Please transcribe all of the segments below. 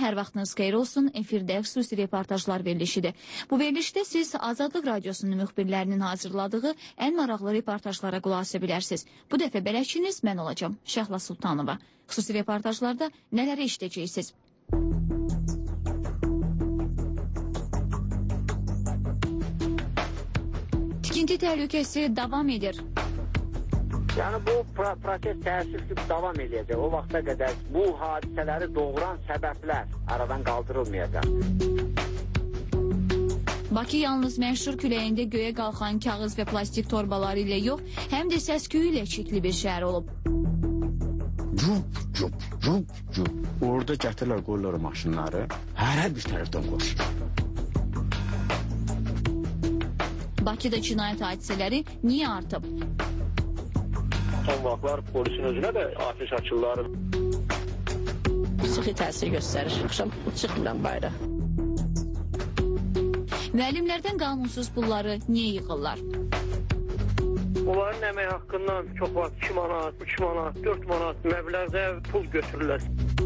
hər vaxtınız xeyir olsun. Efirdə xüsusi reportajlar verilişidir. Bu verilişdə siz Azadlıq Radiosunun müxbirlərinin hazırladığı ən maraqlı reportajlara qulaq asa bilərsiniz. Bu dəfə bələdçiniz mən olacağım, Şəhla Sultanova. Xüsusi reportajlarda nələri eşidəcəksiniz? Tikinti təhlükəsi davam edir. Yəni bu proses təəssüf ki, davam edəcək. O vaxta qədər bu hadisələri doğuran səbəblər aradan qaldırılmayacaq. Bakı yalnız məşhur küləyində göyə qalxan kağız və plastik torbaları ilə yox, həm də səs-küyü ilə çirkli bir şəhər olub. Cup. Orada gətirirlər, qoyurlar maşınları, hər bir tərəfdən qoşur. Bakıda cinayət hadisələri niyə artıb? Son vaxtlar polisin özünə də atəş açırlar. Sıxı təsir göstərir. Axşam çıxmıram bayra. Müəllimlərdən qanunsuz pulları niyə yığırlar? Onların əmək haqqından çox vaxt 2 manat, 3 manat, 4 manat məbləğdə pul götürürlər.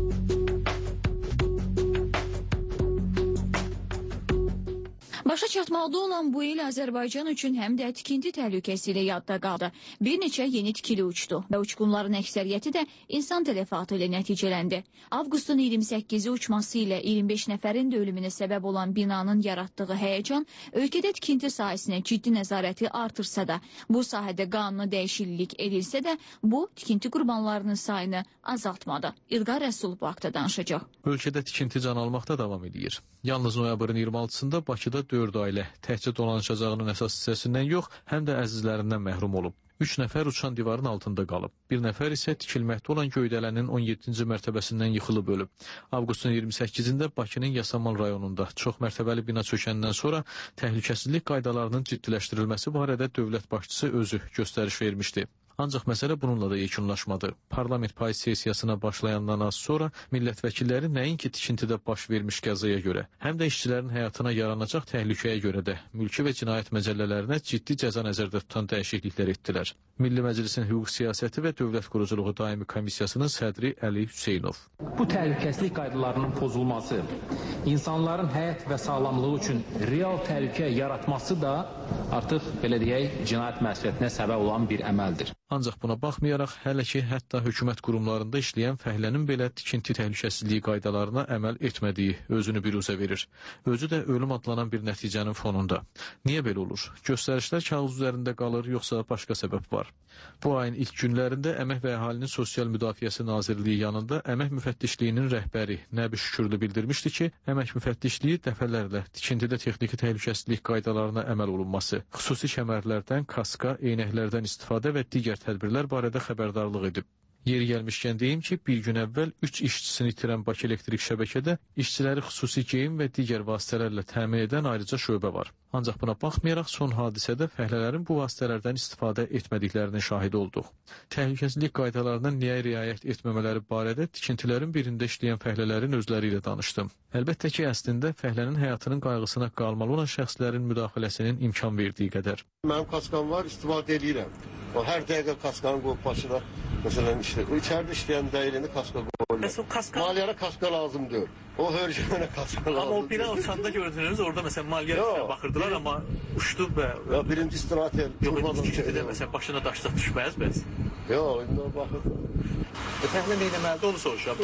Başa çatmaqda olan bu il Azərbaycan üçün həm də tikinti təhlükəsi ilə yadda qaldı. Bir neçə yeni tikili uçdu və uçqunların əksəriyyəti də insan tələfatı ilə nəticələndi. Avqustun 28-i uçması ilə 25 nəfərin də ölümünə səbəb olan binanın yaratdığı həyəcan ölkədə tikinti sahəsinə ciddi nəzarəti artırsa da, bu sahədə qanuna dəyişiklik edilsə də, bu tikinti qurbanlarının sayını azaltmadı. İlqar Rəsul bu haqda danışacaq. Ölkədə tikinti can almaqda davam edir. Yalnız noyabrın 26-sında Bakıda 4 ailə təkcə dolanışacağının əsas hissəsindən yox, həm də əzizlərindən məhrum olub. 3 nəfər uçan divarın altında qalıb. Bir nəfər isə tikilməkdə olan göydələnin 17-ci mərtəbəsindən yıxılıb ölüb. Avqustun 28-də Bakının Yasamal rayonunda çox mərtəbəli bina çökəndən sonra təhlükəsizlik qaydalarının ciddiləşdirilməsi barədə dövlət başçısı özü göstəriş vermişdi. Ancaq məsələ bununla da yekunlaşmadı. Parlament payız sessiyasına başlayandan az sonra millət vəkilləri nəinki tikintidə baş vermiş qəzaya görə, həm də işçilərin həyatına yaranacaq təhlükəyə görə də mülki və cinayət məcəllələrinə ciddi cəza nəzərdə tutan dəyişikliklər etdilər. Milli Məclisin Hüquq Siyasəti və Dövlət Quruculuğu Daimi Komissiyasının sədri Əli Hüseynov. Bu təhlükəsizlik qaydalarının pozulması, insanların həyat və sağlamlığı üçün real təhlükə yaratması da artıq, belə deyək, cinayət məsuliyyətinə səbəb olan bir əməldir. Ancaq buna baxmayaraq, hələ ki, hətta hökumət qurumlarında işləyən fəhlənin belə tikinti təhlükəsizliyi qaydalarına əməl etmədiyi özünü biruzə verir. Özü də ölüm adlanan bir nəticənin fonunda. Niyə belə olur? Göstərişlər kağız üzərində qalır, yoxsa başqa səbəb var? Bu ayın ilk günlərində Əmək və Əhalinin Sosial Müdafiəsi Nazirliyi yanında Əmək Müfəttişliyinin rəhbəri Nəbi Şükürlü bildirmişdi ki, Əmək Müfəttişliyi dəfələrlə tikintidə texniki təhlükəsizlik qaydalarına əməl olunması, xüsusi kəmərlərdən, kaska, eynəklərdən istifadə və digər tədbirlər barədə xəbərdarlıq edib. Yeri gəlmişkən deyim ki, bir gün əvvəl 3 işçisini itirən Bakı Elektrik şəbəkədə işçiləri xüsusi geyim və digər vasitələrlə təmin edən ayrıca şöbə var. Ancaq buna baxmayaraq son hadisədə fəhlələrin bu vasitələrdən istifadə etmədiklərinin şahidi olduq. Təhlükəsizlik qaydalarına niyə riayət etməmələri barədə tikintilərin birində işləyən fəhlələrin özləri ilə danışdım. Əlbəttə ki, əslində fəhlənin həyatının qayğısına qalmalı olan şəxslərin müdaxiləsinin imkan verdiyi qədər. Mənim kaskam var, istifadə edirəm. O hər dəqiqə kaskanı qoyub başına, məsələn, içəridə işləyən dəyilini kaska qoyurlar. Maliyyəyə kaska lazım deyil. O hörgümənə kaska lazım. Amma o bina uçanda gördünüz, orada məsələn maliyyəyə baxırdılar, amma uçdu və... Birinci istirahat yer. Yox, ikincidə məsələn başına daşlıq düşməz bəs? Yox, indi baxırdı. Fəhlə nə eləməlidir, onu soruşaq.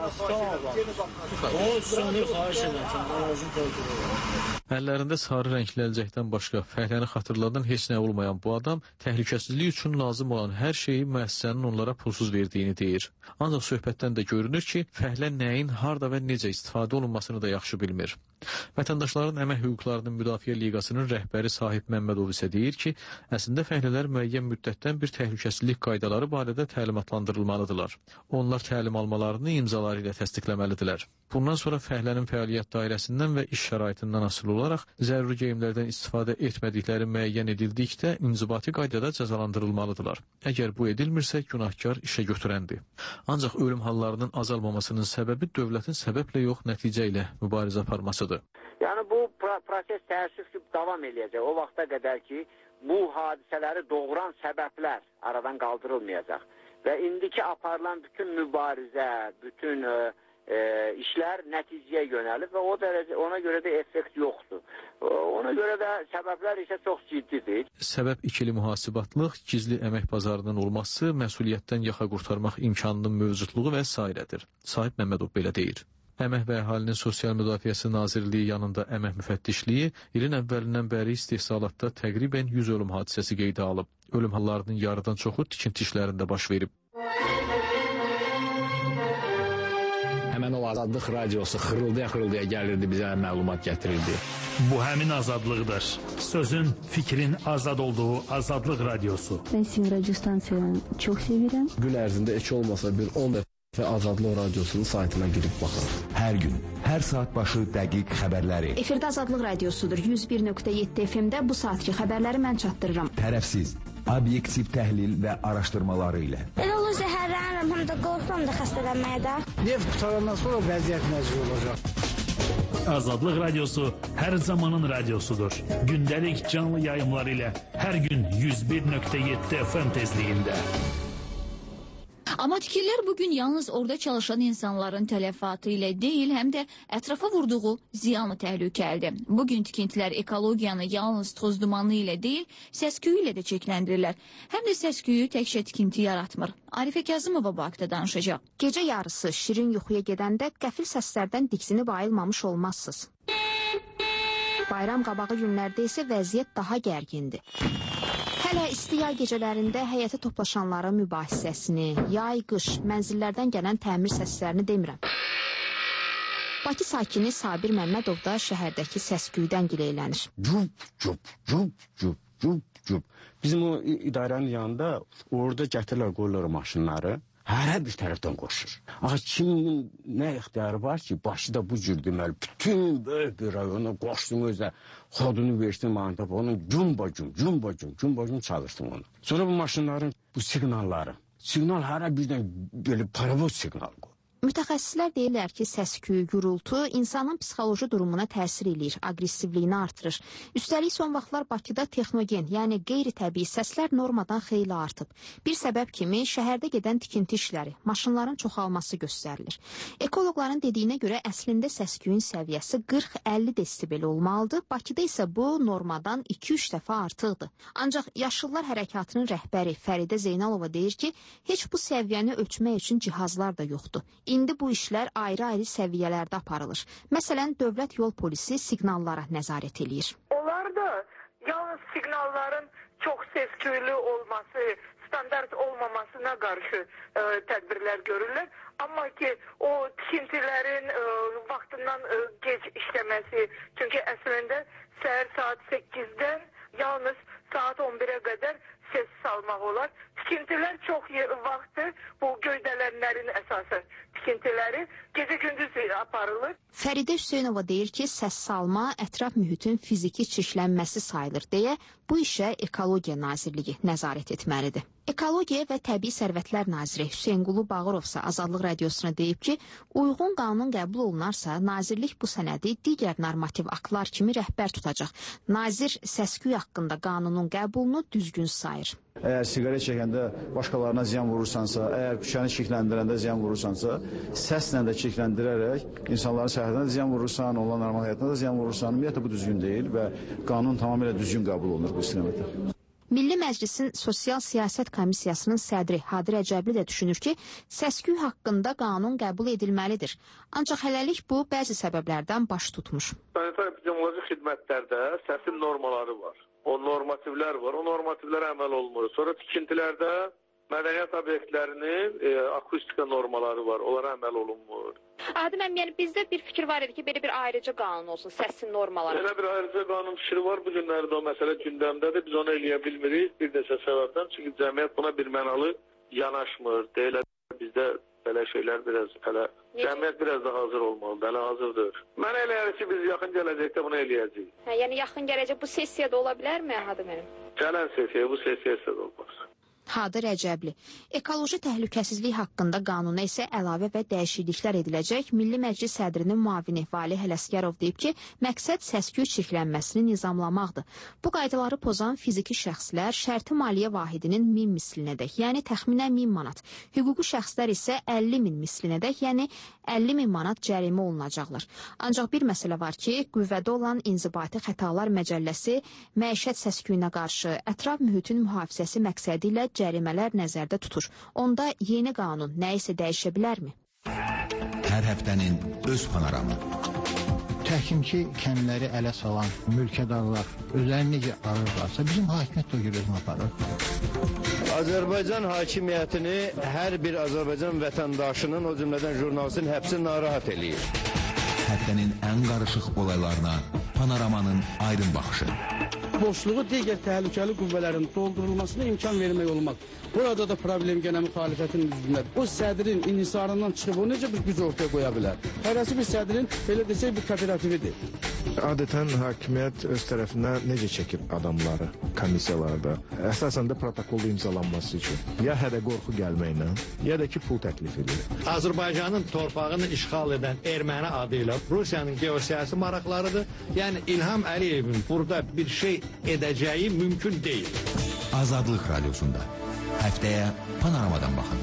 O üstünlüyü xahiş edəcəm. Əllərində sarı rəngli əlcəkdən başqa fəhləni xatırladan heç nə olmayan bu adam təhlükəsizlik üçün lazım olan hər şeyi müəssisənin onlara pulsuz verdiyini deyir. Ancaq söhbətdən də görünür ki, fəhlə nəyin, harda və necə istifadə olunmasını da yaxşı bilmir. Vətəndaşların əmək hüquqlarının müdafiə liqasının rəhbəri Sahib Məmmədov isə deyir ki, əslində fəhlələr müəyyən müddətdən bir təhlükəsizlik qaydaları barədə təlimatlandırılmalıdırlar. Onlar təlim almalarını imzaları ilə təsdiqləməlidirlər. Bundan sonra fəhlənin fəaliyyət dairəsindən və iş şəraitindən asılı olaraq zəruri geyimlərdən istifadə etmədikləri müəyyən edildikdə inzibati qaydada cəzalandırılmalıdırlar. Əgər bu edilmirsə, günahkar işə götürəndir. Ancaq ölüm hallarının azalmamasının səbəbi dövlətin səbəblə yox, nəticə ilə mübarizə aparmasıdır. Yəni bu proses təəssüf ki, davam eləyəcək. O vaxta qədər ki, bu hadisələri doğuran səbəblər aradan qaldırılmayacaq. Və indiki aparılan bütün mübarizə, bütün işlər nəticəyə yönəlib və ona görə də effekt yoxdur. Ona görə də səbəblər isə çox ciddidir. Səbəb ikili mühasibatlıq, gizli əmək bazarının olması, məsuliyyətdən yaxa qurtarmaq imkanının mövcudluğu və s. Sahib Məmmədov belə deyir. Əmək və Əhalinin Sosial Müdafiəsi Nazirliyi yanında əmək müfəttişliyi ilin əvvəlindən bəri istehsalatda təqribən 100 ölüm hadisəsi qeydə alıb. Ölüm hallarının yarıdan çoxu tikinti işlərində baş verib. Həmən o Azadlıq radiosu xırıldaya gəlirdi, bizə məlumat gətirirdi. Bu həmin azadlıqdır. Sözün, fikrin azad olduğu Azadlıq radiosu. Mən sizin radyo stansiyanı çox sevirəm. Gün ərzində heç olmasa bir 10 dəfə Azadlıq radiosunun saytına girib baxın. Hər gün, hər saat başı dəqiq xəbərləri. Efirdə Azadlıq radiosudur. 101.7 FM-də bu saatki xəbərləri mən çatdırıram. Tərəfsiz, obyektiv təhlil və araşdırmaları ilə. Elə olur zəhərlənirəm, həm də qorxuram da xəstələnməyə də. Neft qutarandan sonra vəziyyət nəzir olacaq. Azadlıq radiosu hər zamanın radiosudur. Gündəlik canlı yayımlar ilə hər gün 101.7 FM tezliyində. Amma tikillər bugün yalnız orada çalışan insanların tələfatı ilə deyil, həm də ətrafa vurduğu ziyanlı təhlükəlidir. Bugün tikintilər ekologiyanı yalnız toz dumanı ilə deyil, səs-küyü ilə də çirkləndirirlər. Həm də səs-küyü təkcə tikinti yaratmır. Arifə Kazımova bu haqda danışacaq. Gecə yarısı şirin yuxuya gedəndə qəfil səslərdən diksinib ayılmamış olmazsınız. Bayram qabağı günlərdə isə vəziyyət daha gərgindir. Hələ isti yay gecələrində həyətə toplaşanların mübahisəsini, yay-qış, mənzillərdən gələn təmir səslərini demirəm. Bakı sakini Sabir Məmmədov da şəhərdəki səs-küydən gileylənir. Cup. Bizim o idarənin yanında orada gətirirlər, qoyurlar maşınları. Hər bir tərəfdən qoşur. Axı kimin nə ixtiyarı var ki, başı da bu cür deməli, bütün böyük bir rayona qoşsun özə, xodunu versin mantap, cumbacum çalışsın onu. Sonra bu maşınların bu signal hərə birdən belə paravoz signal qoy. Mütəxəssislər deyirlər ki, səs-küy, gürültü insanın psixoloji durumuna təsir eləyir, aqressivliyini artırır. Üstəlik son vaxtlar Bakıda texnogen, yəni qeyri-təbii səslər normadan xeyli artıb. Bir səbəb kimi şəhərdə gedən tikinti işləri, maşınların çoxalması göstərilir. Ekoloqların dediyinə görə əslində səs-küyün səviyyəsi 40-50 desibel olmalıdır. Bakıda isə bu normadan 2-3 dəfə artıqdır. Ancaq Yaşıllar Hərəkatının rəhbəri Fəridə Zeynalova deyir ki, heç bu səviyyəni ölçmək üçün cihazlar da yoxdur. İndi bu işlər ayrı-ayrı səviyyələrdə aparılır. Məsələn, dövlət yol polisi siqnallara nəzarət eləyir. Onlar da yalnız siqnalların çox səs-küylü olması, standart olmamasına qarşı tədbirlər görürlər. Amma ki, o tikintilərin vaxtından gec işləməsi, çünki əslində səhər saat 8-dən yalnız saat 11-ə qədər ses salmaq olar. Tikintilər çox vaxtı bu göydələnlərin əsası tikintiləri gecə-gündüz aparılır. Fəridə Hüseynova deyir ki, səs salma ətraf mühitin fiziki çirklənməsi sayılır deyə bu işə Ekologiya Nazirliyi nəzarət etməlidir. Ekologiya və Təbii Sərvətlər Naziri Hüseynqulu Bağırovsa Azadlıq radiosuna deyib ki, uyğun qanun qəbul olunarsa, nazirlik bu sənədi digər normativ aktlar kimi rəhbər tutacaq. Nazir səs-küy haqqında qanunun qəbulunu düzgün sayır. Əgər siqaret çəkəndə başqalarına ziyan vurursansa, əgər küçəni çirkləndirəndə ziyan vurursansa, səslə də çirkləndirərək insanların səhhətinə ziyan vurursan, onların normal həyatına da ziyan vurursan, ümumiyyətlə bu düzgün deyil və qanun tamamilə düzgün qəbul olunur bu istiqamətdə. Milli Məclisin Sosial Siyasət Komissiyasının sədri Hadir Əcəbli də düşünür ki, səs-küy haqqında qanun qəbul edilməlidir. Ancaq hələlik bu bəzi səbəblərdən baş tutmuş. Sanitar epidemioloji xidmətlərdə səsin normaları var. O normativlər var, o normativlərə əməl olunur. Sonra tikintilərdə mədəniyyət obyektlərinin akustika normaları var, onlara əməl olunmur. Adəm əmi, yəni bizdə bir fikir var idi ki, belə bir ayrıca qanun olsun, səsin normaları. Belə bir ayrıca qanun fikri var, bu günlərdə o məsələ gündəmdədir, biz onu eləyə bilmirik bir neçə səbəbdən. Çünki cəmiyyət buna bir mənalı yanaşmır, deyilə bizdə belə şeylər biraz hələ, cəmiyyət biraz da hazır olmalıdır, hələ hazırdır. Mən eləyər ki, biz yaxın gələcəkdə bunu eləyəcəyik. Yəni yaxın gələcək bu sessiyada ola bilərmi Adəm əmi? Gələn sessiya, bu sessiyada olmaz. Hadi Rəcəbli. Ekoloji təhlükəsizlik haqqında qanuna isə əlavə və dəyişikliklər ediləcək. Milli Məclis sədrinin müavini Valih Ələsgərov deyib ki, məqsəd səs-küy çirklənməsini nizamlamaqdır. Bu qaydaları pozan fiziki şəxslər şərti maliyyə vahidinin 1000 mislinədək, yəni təxminən 1000 manat. Hüquqi şəxslər isə 50.000 mislinədək, yəni 50.000 manat cərimə olunacaqlar. Ancaq bir məsələ var ki, qüvvədə olan İnzibati Xətalar Məcəlləsi məişət səs-küyünə qarşı ətraf mühitin mühafizəsi məqsədi ilə cərimələr nəzərdə tutur. Onda yeni qanun nə isə dəyişə bilərmi? Hər həftənin öz panoramı. Təhkimki kəndləri ələ salan mülkədarlar özlərini necə arırlarsa, bizim hakimiyyət o görə özünü aparır. Azərbaycan hakimiyyətini hər bir Azərbaycan vətəndaşının, o cümlədən jurnalistin həbsi narahat eləyir. Həftənin ən qarışıq olaylarına panoramanın aydın baxışı. Boşluğu digər təhlükəli qüvvələrin doldurulmasına imkan vermək olmaz. Burada da problem gənə müxalifətin üzündədir. O sədrin inhisarından çıxıb o necə bir güc ortaya qoya bilər? Hərəsi bir sədrin, belə desək, bir kooperatividir. Adətən hakimiyyət öz tərəfindən necə çəkib adamları komissiyalarda? Əsasən də protokolda imzalanması üçün. Ya hədə qorxu gəlməklə, ya da ki, pul təklif edir. Azərbaycanın torpağını işğal edən erməni adı ilə Rusiyanın geosiyasi maraqlarıdır. Yəni İlham Əliyevin burada bir şey edəcəyi mümkün deyil. Azadlıq Radiosunda. Həftəyə panoramadan baxın.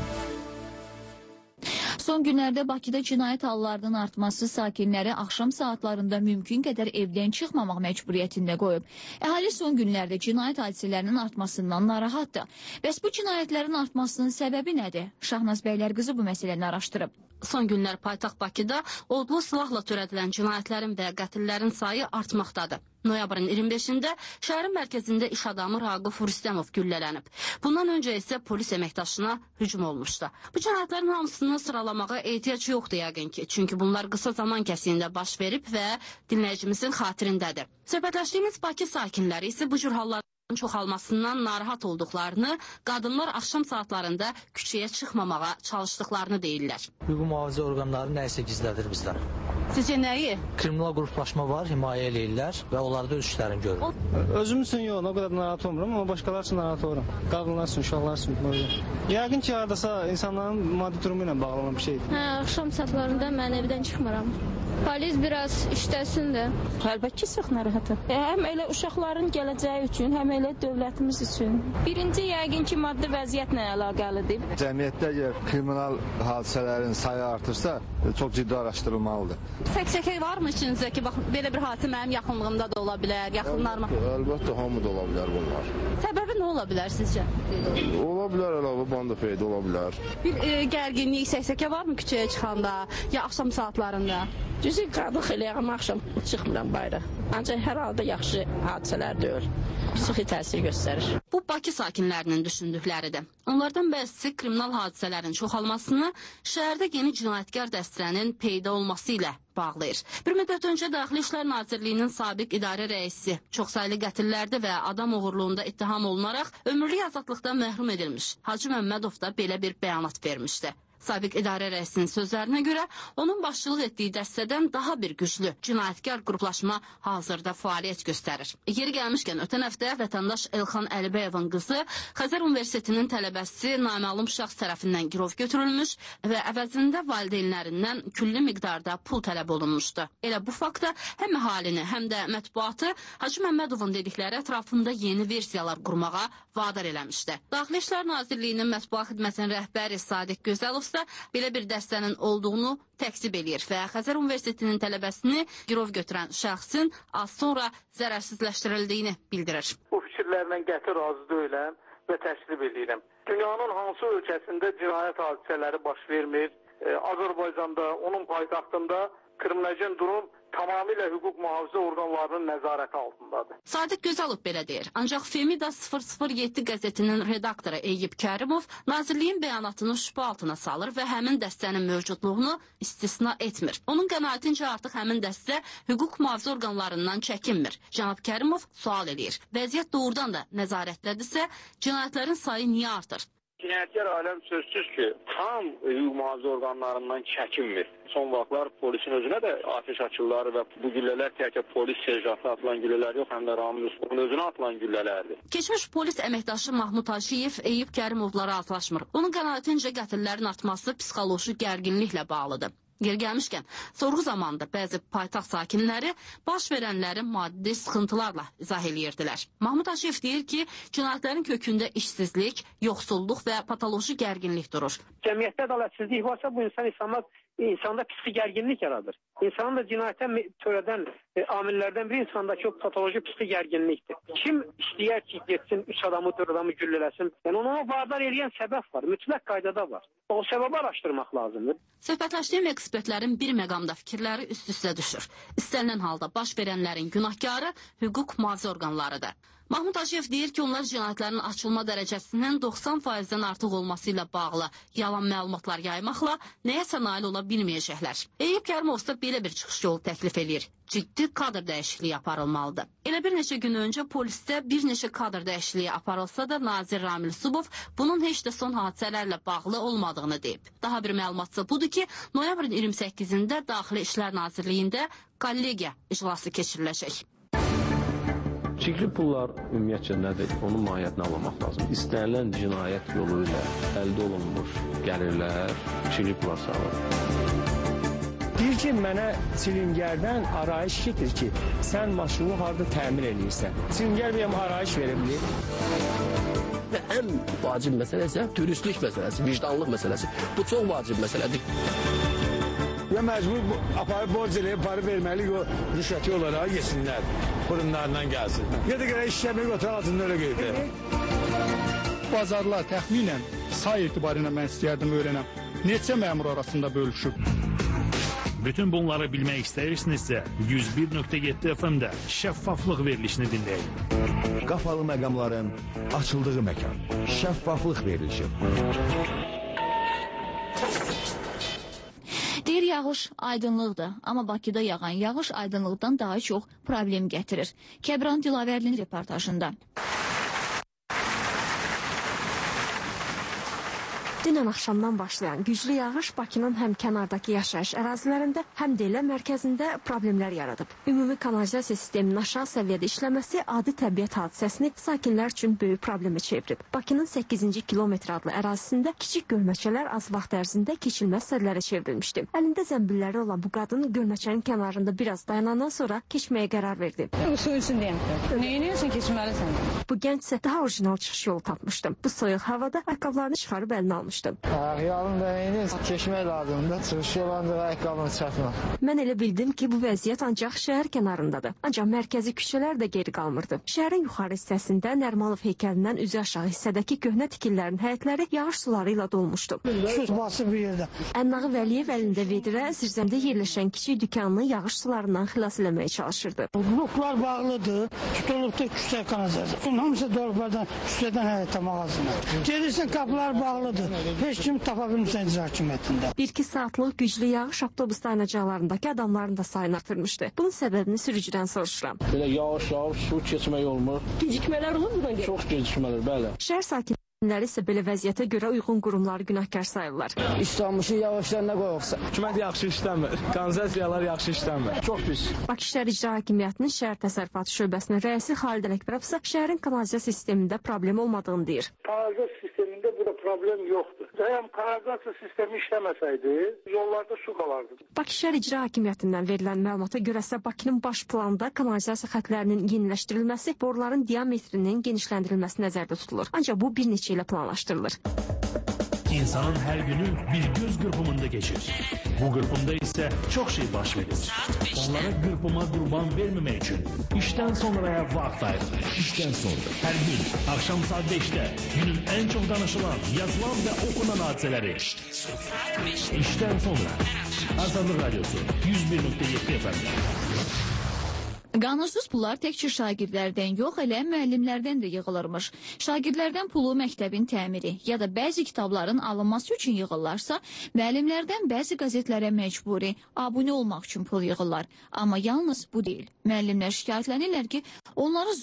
Son günlərdə Bakıda cinayət hallarının artması sakinləri axşam saatlarında mümkün qədər evdən çıxmamaq məcburiyyətində qoyub. Əhali son günlərdə cinayət hadisələrinin artmasından narahatdır. Bəs bu cinayətlərin artmasının səbəbi nədir? Şahnaz Bəylərqızı bu məsələni araşdırıb. Son günlər paytaxt Bakıda odlu silahla törədilən cinayətlərin və qətillərin sayı artmaqdadır. Noyabrın 25-də şəhərin mərkəzində iş adamı Raqif Rüstəmov güllələnib. Bundan öncə isə polis əməkdaşına hücum olmuşdu. Bu cinayətlərin hamısını sıralamağa ehtiyac yoxdur yəqin ki, çünki bunlar qısa zaman kəsiyində baş verib və dinləyicimizin xatirindədir. Söhbətləşdiyimiz Bakı sakinləri isə bu cür hallar çoxalmasından narahat olduqlarını, qadınlar axşam saatlarında küçəyə çıxmamağa çalışdıqlarını deyirlər. Hüquq mühafizə orqanları nə isə gizlədir bizdən. Sizcə nəyi? Kriminal qruplaşma var, himayə eləyirlər və onlar da öz işlərini görür. Özüm üçün yox, o qədər narahat olmuram, amma başqalar üçün narahat oluram. Qadınlar üçün, uşaqlar üçün. Yəqin ki, haradasa insanların maddi durumu ilə bağlı olan bir şeydir. Axşam saatlarında mən evdən çıxmıram. Polis biraz işləsin də. Əlbəttə ki, çox narahatım. Həm elə uşaqların gələcəyi üçün, həm elə dövlətimiz üçün. Birinci yəqin ki, maddi vəziyyətlə əlaqəlidir. Cəmiyyətdə əgər kriminal hadisələrin sayı artırsa, çox ciddi araşdırılmalıdır. Sək-səkək varmı içinizdə ki, bax, belə bir hadisə mənim yaxınlığımda da ola bilər, yaxınlarıma? Əlbəttə, hamı da ola bilər bunlar. Səbəbi nə ola bilər sizcə? Ola bilər, əlavə banda peyda ola bilər. Bir gərginlik, sək-səkə varmı küçəyə çıxanda, ya axşam saatlarında? Düzü qadıq eləyəm, axşam çıxmıram bayra. Ancaq hər halda yaxşı hadisələr deyil. Psixi təsir göstərir. Bu Bakı sakinlərinin düşündükləridir. Onlardan bəzisi kriminal hadisələrin çoxalmasını şəhərdə yeni cinayətkar dəstənin peyda olması ilə bağlayır. Bir müddət öncə Daxili İşlər Nazirliyinin sabiq idarə rəisi çoxsaylı qətillərdə və adam oğurluğunda ittiham olunaraq ömürlük azadlıqdan məhrum edilmiş Hacı Məmmədov da belə bir bəyanat vermişdi. Sabiq idarə rəisinin sözlərinə görə onun başçılıq etdiyi dəstədən daha bir güclü cinayətkar qruplaşma hazırda fəaliyyət göstərir. Yeri gəlmişkən ötən həftə vətəndaş Elxan Əlibəyevin qızı Xəzər Universitetinin tələbəsi naməlum şəxs tərəfindən girov götürülmüş və əvəzində valideynlərindən külli miqdarda pul tələb olunmuşdu. Elə bu faktda həm əhalini, həm də mətbuatı Hacı Məmmədovun dedikləri ətrafında yeni versiyalar qurmağa vadar eləmişdi. Daxili İşlər Nazirliyinin mətbuat xidmətinin rəhbəri Sadiq Gözəlov belə bir dəstənin olduğunu təksib eləyir və Xəzər Universitetinin tələbəsini girov götürən şəxsin az sonra zərərsizləşdirildiyini bildirir. Bu fikirlərlə qəti razı deyiləm və təklif edirəm. Dünyanın hansı ölkəsində cinayət hadisələri baş vermir, Azərbaycanda, onun paytaxtında kriminal durum tamamilə hüquq mühafizə orqanlarının nəzarəti altındadır. Sadiq Gözəlov belə deyir. Ancaq Femida 007 qəzetinin redaktoru Eyüp Kərimov Nazirliyin bəyanatını şübhə altına salır və həmin dəstənin mövcudluğunu istisna etmir. Onun qənaətincə artıq həmin dəstə hüquq mühafizə orqanlarından çəkinmir. Cənab Kərimov sual edir. Vəziyyət doğrudan da nəzarətdədirsə, cinayətlərin sayı niyə artır? Cinayətkar aləm sözsüz ki, tam hüquq mühafizə orqanlarından çəkinmir. Son vaxtlar polisin özünə də atəş açırlar və bu güllələr təkcə polis serjantına atılan güllələr yox, həm də Ramil Usmanın özünə atılan güllələrdir. Keçmiş polis əməkdaşı Mahmud Hacıyev Eyüp Kərimovlara razılaşmır. Onun qənaətincə qətillərin artması psixoloji gərginliklə bağlıdır. Yer gəlmişkən, sorğu zamanında bəzi paytaxt sakinləri baş verənləri maddi sıxıntılarla izah edirdilər. Mahmud Hacıyev deyir ki, cinayətlərin kökündə işsizlik, yoxsulluq və patoloji gərginlik durur. Cəmiyyətdə ədalətsizlik varsa, bu insanda psixi gərginlik yaradır. İnsanın da cinayətə törədən amillərdən biri insandakı o patoloji psixi gərginlikdir. Kim istəyər ki, getsin 3 adamı, 4 adamı güllələsin? Yəni ona vadar eləyən səbəb var, mütləq qaydada var. O səbəbi araşdırmaq lazımdır. Söhbətləşdiyim ekspertlərin bir məqamda fikirləri üst-üstə düşür. İstənilən halda baş verənlərin günahkarı hüquq mühafizə orqanlarıdır. Mahmud Hacıyev deyir ki, onlar cinayətlərin açılma dərəcəsinin 90%-dən artıq olması ilə bağlı yalan məlumatlar yaymaqla nəyəsə nail ola bilməyəcəklər. Eyüp Kərimov isə belə bir çıxış yolu təklif edir. Ciddi kadr dəyişikliyi aparılmalıdır. Elə bir neçə gün öncə polisdə bir neçə kadr dəyişikliyi aparılsa da Nazir Ramil Usubov bunun heç də son hadisələrlə bağlı olmadığını deyib. Daha bir məlumatsa budur ki, noyabrın 28-də Daxili İşlər Nazirliyində kollegiya iclası keçiriləcək. Çirkli pullar ümumiyyətcə nədir? Onun mahiyyətini anlamaq lazım. İstənilən cinayət yolu ilə əldə olunmuş gəlirlər çirkli pullar sağlar. Deyir ki, mənə çilingərdən arayış getir ki, sən maşını harada təmir edirsən. Çilingər bir arayış verebilir. Və ən vacib məsələ isə dürüstlük məsələsi, vicdanlıq məsələsi. Bu çox vacib məsələdir. Ya məcbur aparıb borc eləyib, para verməli o rüşvəti olaraq yesinlər, burunlarından gəlsin. Ya da görə işləmək oturaq altında öyle qeydir. Bazarlar təxminən say etibarıyla mən istəyərdim öyrənəm. Neçə məmur arasında bölüşüb? Bütün bunları bilmək istəyirsinizsə 101.7 FM-də şəffaflıq verilişini dinləyin. Qapalı məqamların açıldığı məkan. Şəffaflıq verilişi. Deyir yağış aydınlıqdır, amma Bakıda yağan yağış aydınlıqdan daha çox problem gətirir. Kəbran Dilavərlinin reportajında. Dünən axşamdan başlayan güclü yağış Bakının həm kənardakı yaşayış ərazilərində, həm də elə mərkəzində problemlər yaradıb. Ümumi kanalizasiya sisteminin aşağı səviyyədə işləməsi adi təbiət hadisəsini sakinlər üçün böyük problemi çevirib. Bakının 8-ci kilometr adlı ərazisində kiçik gölməçələr az vaxt ərzində keçilməz sədlərə çevrilmişdi. Əlində zəmbilləri olan bu qadın gölməçənin kənarında biraz dayanandan sonra keçməyə qərar verdi. Su içindəyəm. Neyiniyəsən, keçməlisən? Bu gənc isə daha orijinal çıxış yolu tapmışdı. Bu soyuq havada ayaqqabılarını çıxarıb əlinə almışdı. Ayaqlarım dəyini keçmək lazımdır. Çıxış yolu ancaq ayaqqabını çəkmə. Mən elə bildim ki, bu vəziyyət ancaq şəhər kənarındadır. Ancaq mərkəzi küçələr də geri qalmırdı. Şəhərin yuxarı hissəsində Nərmalov heykəlindən üzü aşağı hissədəki köhnə tikililərin həyətləri yağış suları ilə dolmuşdu. Su basıb bir yerdə. Ənnağı Vəliyev əlində vedirə zirzəmdə yerləşən kiçik dükanını yağış sularından xilas eləməyə çalışırdı. Bloklar bağlıdır, tutulubdur küçə kanalizasiyası. Hamısı dorbadan, küçədən həyətə mağazına. Gelirsən, qapılar bağlıdır. Heç kim tapa bilmirsən icra hakimiyyətində. 1-2 saatlıq güclü yağış avtobus dayanacaqlarındakı adamların da sayını artırmışdı. Bunun səbəbini sürücüdən soruşuram. Belə yağış yağır, su keçmək olmur. Gecikmələr olur buradan gəlir? Çox gecikmələr, bəli. Şəhər sakinləri isə belə vəziyyətə görə uyğun qurumları günahkar sayırlar. İstanbul'un yağışlarına qoyuqsa. Hökumət yaxşı işləmir, kanalizasiyalar yaxşı işləmir. Çox pis. Bakı Şəhər İcra Hakimiyyətinin şəhər təsərrüfatı şöbəsinin rəisi Xalid Ələkbərov isə şəhərin kanalizasiya sistemində problem olmadığını deyir. Kanalizasiya sistemində burada problem yoxdur. Həm kanalizasiya sistemi işləməsəydi, yollarda su qalardı. Bakı Şəhər İcra Hakimiyyətindən verilən məlumata görə isə Bakının baş planında kanalizasiya xətlərinin yeniləşdirilməsi, boruların diametrinin genişləndirilməsi nəzərdə tutulur. Ancaq bu bir neçə ilə planlaşdırılır. İnsanın hər günü bir göz qırpımında geçir. Bu qırpımda isə çox şey baş verir. Onlara qırpıma qurban verməmək üçün işdən sonraya vaxt ayırır. İşdən sonra. Hər gün axşam saat 5-də günün ən çox danışılan, yazılan və oxunan hadisələri. İşdən sonra. Azadlıq Radyosu 101.7 FM. Qanunsuz pullar təkcə şagirdlərdən yox, elə müəllimlərdən də yığılırmış. Şagirdlərdən pulu məktəbin təmiri ya da bəzi kitabların alınması üçün yığırlarsa, müəllimlərdən bəzi qəzetlərə məcburi abunə olmaq üçün pul yığırlar. Amma yalnız bu deyil. Müəllimlər şikayətlənirlər ki, onları zorla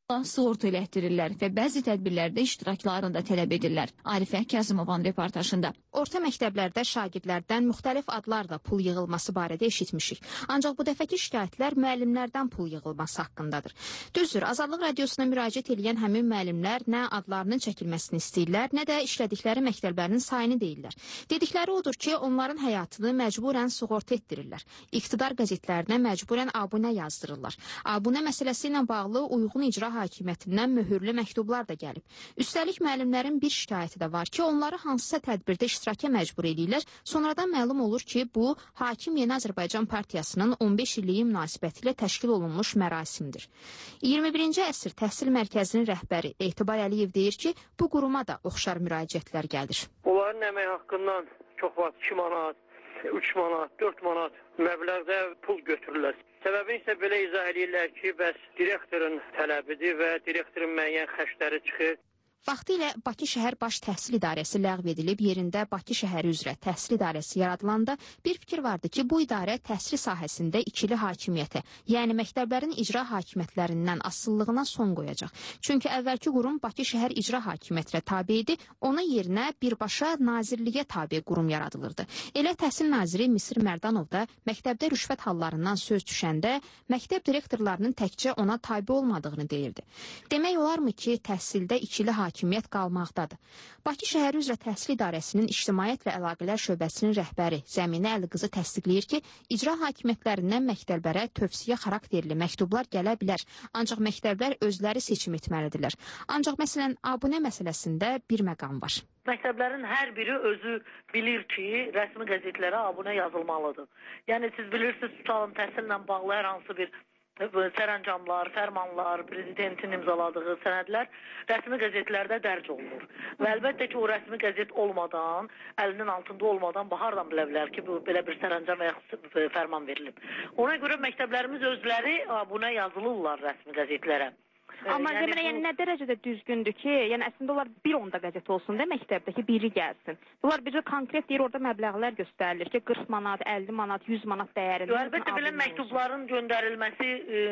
Sığorta elətdirirlər və bəzi tədbirlərdə iştiraklarını da tələb edirlər. Arifə Kazımovanın reportajında. Orta məktəblərdə şagirdlərdən müxtəlif adlarla pul yığılması barədə eşitmişik. Ancaq bu dəfəki şikayətlər müəllimlərdən pul yığılması haqqındadır. Düzdür, Azadlıq Radiosuna müraciət edən həmin müəllimlər nə adlarının çəkilməsini istəyirlər, nə də işlədikləri məktəblərinin sayını deyirlər. Dedikləri odur ki, onların həyatını məcburən sığorta etdirirlər. İqtidar qəzetlərinə məcburən abunə yazdırırlar. Abunə məsələsi ilə bağlı uyğun icra hakimiyyətindən möhürlü məktublar da gəlib. Üstəlik müəllimlərin bir şikayəti də var ki, onları hansısa tədbirdə iştiraka məcbur edirlər. Sonradan məlum olur ki, bu Hakim Yeni Azərbaycan Partiyasının 15 illiyi münasibətilə təşkil olunmuş mərasimdir. 21-ci əsr təhsil mərkəzinin rəhbəri Etibar Əliyev deyir ki, bu quruma da oxşar müraciətlər gəlir. Onların əmək haqqından çox vaxt 2 manat, 3 manat, 4 manat məbləğdə pul götürürlər. Səbəbini isə belə izah edirlər ki, bəs direktorun tələbidir və direktorun müəyyən xərcləri çıxır. Vaxtilə Bakı şəhər baş təhsil idarəsi ləğv edilib, yerində Bakı şəhəri üzrə təhsil idarəsi yaradılanda bir fikir vardı ki, bu idarə təhsil sahəsində ikili hakimiyyətə, yəni məktəblərin icra hakimiyyətlərindən asıllığına son qoyacaq. Çünki əvvəlki qurum Bakı şəhər icra hakimiyyətinə tabe idi, ona yerinə birbaşa nazirliyə tabe qurum yaradılırdı. Elə təhsil naziri Misir Mərdanov da məktəbdə rüşvət hallarından söz düşəndə məktəb direktorlarının təkcə ona tabe olmadığını deyirdi. Demək olarmı ki, təhsildə ikili hakimiyyət qalmaqdadır. Bakı şəhəri üzrə təhsil idarəsinin ictimaiyyətlə əlaqələr şöbəsinin rəhbəri Zəminə Əliqızı təsdiqləyir ki, icra hakimiyyətlərindən məktəblərə tövsiyə xarakterli məktublar gələ bilər, ancaq məktəblər özləri seçim etməlidirlər. Ancaq məsələn, abunə məsələsində bir məqam var. Məktəblərin hər biri özü bilir ki, rəsmi qəzetlərə abunə yazılmalıdır. Yəni siz bilirsiniz, tutalım təhsillə bağlı hər hansı bir sərəncamlar, fərmanlar, prezidentin imzaladığı sənədlər rəsmi qəzetlərdə dərc olunur. Və əlbəttə ki, o rəsmi qəzet olmadan, əlinin altında olmadan hardan bilə bilər ki, bu belə bir sərəncam və ya fərman verilib. Ona görə məktəblərimiz özləri abunə yazılırlar rəsmi qəzetlərə. Amma yəni nə dərəcədə düzgündür ki, yəni əslində onlar bir onda qəzet olsun da məktəbdəki biri gəlsin. Bunlar bizə konkret deyir, orada məbləğlər göstərilir ki, 40 manat, 50 manat, 100 manat dəyərində. Əlbəttə belə məktubların göndərilməsi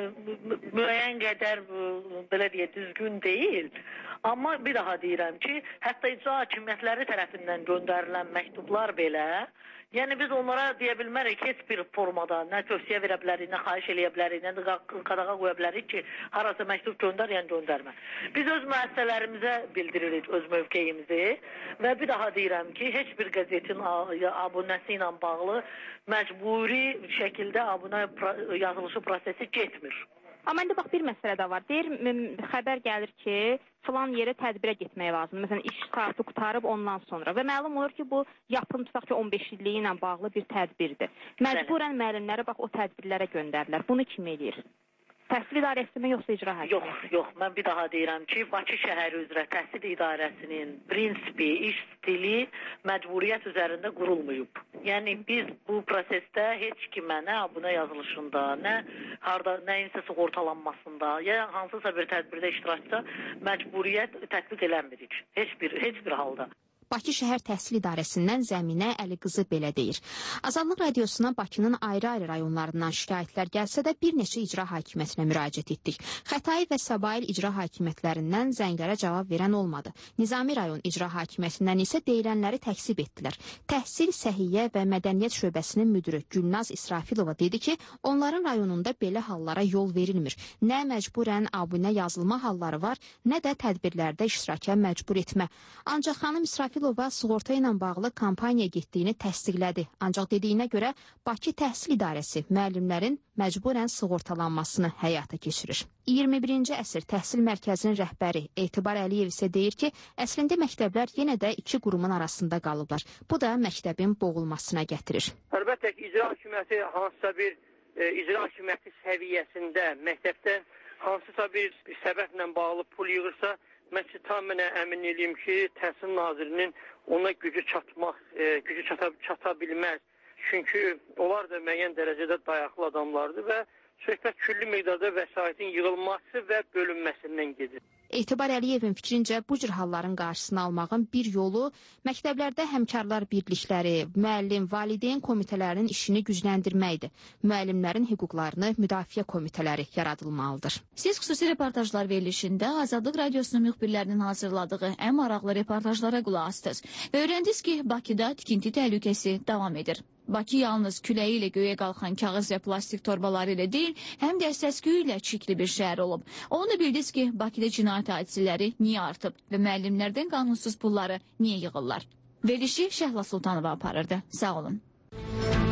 müəyyən qədər belə deyə düzgün deyil. Amma bir daha deyirəm ki, hətta icra hakimiyyətləri tərəfindən göndərilən məktublar belə, yəni biz onlara deyə bilmərik heç bir formada nə tövsiyə verə bilərik, nə xahiş eləyə bilərik, nə də qadağa qoya bilərik ki, harasa məktub göndər, yəni göndərmə. Biz öz müəssisələrimizə bildiririk öz mövqeyimizi və bir daha deyirəm ki, heç bir qəzetin abunəsi ilə bağlı məcburi şəkildə abunə yazılışı prosesi getmir. Amma indi bax bir məsələ də var. Deyir, xəbər gəlir ki, filan yerə tədbirə getmək lazımdır. Məsələn, iş saatı qutarıb ondan sonra. Və məlum olur ki, bu yapım tutaq ki, 15 illiyi ilə bağlı bir tədbirdir. Məcburən müəllimləri bax o tədbirlərə göndərirlər. Bunu kim eləyir? Təhsil idarəsi mi, yoxsa icra hakimiyyəti? Yox, mən bir daha deyirəm ki, Bakı şəhəri üzrə təhsil idarəsinin prinsipi, iş stili məcburiyyət üzərində qurulmayıb. Yəni biz bu prosesdə heç kimə nə abunə yazılışında, nə harda nəyinsə sığortalanmasında, ya hansısa bir tədbirdə iştirakda məcburiyyət tətbiq eləmirik. Heç bir halda. Bakı şəhər təhsil idarəsindən Zəminə Əliqızı belə deyir. Azadlıq Radiosuna Bakının ayrı-ayrı rayonlarından şikayətlər gəlsə də bir neçə icra hakimiyyətinə müraciət etdik. Xətai və Səbail icra hakimiyyətlərindən zənglərə cavab verən olmadı. Nizami rayon icra hakimiyyətindən isə deyilənləri təksib etdilər. Təhsil, Səhiyyə və Mədəniyyət şöbəsinin müdürü Gülnaz İsrafilova dedi ki, onların rayonunda belə hallara yol verilmir. Nə məcburən abunə yazılma halları var, nə də tədbirlərdə iştiraka məcbur etmə. Ancaq xanım İsrafilova sığorta ilə bağlı kampaniya getdiyini təsdiqlədi. Ancaq dediyinə görə Bakı Təhsil İdarəsi müəllimlərin məcburən sığortalanmasını həyata keçirir. 21-ci əsr təhsil mərkəzinin rəhbəri Etibar Əliyev isə deyir ki, əslində məktəblər yenə də iki qurumun arasında qalıblar. Bu da məktəbin boğulmasına gətirir. Əlbəttə ki, icra hakimiyyəti hansısa bir icra hakimiyyəti səviyyəsində məktəbdə hansısa bir səbəblə bağlı pul yığırsa, mən tam əmin edeyim ki, Təhsil Nazirinin ona gücü çata bilməz. Çünki onlar da müəyyən dərəcədə dayaqlı adamlardır və söhbət küllü miqdarda vəsaitin yığılması və bölünməsindən gedir. Etibar Əliyevin fikrincə bu cür halların qarşısını almağın bir yolu məktəblərdə həmkarlar birlikləri, müəllim, valideyn komitələrinin işini gücləndirməkdir. Müəllimlərin hüquqlarını müdafiə komitələri yaradılmalıdır. Siz xüsusi reportajlar verilişində Azadlıq Radiosunun müxbirlərinin hazırladığı ən maraqlı reportajlara qulaq asdınız və öyrəndiniz ki, Bakıda tikinti təhlükəsi davam edir. Bakı yalnız küləyi ilə göyə qalxan kağız və plastik torbaları ilə deyil, həm də səs-küyü ilə çirkli bir şəhər olub. Onu da bildiniz ki, Bakıda cinayət hadisələri niyə artıb və müəllimlərdən qanunsuz pulları niyə yığırlar? Verilişi Şəhla Sultanova aparırdı. Sağ olun.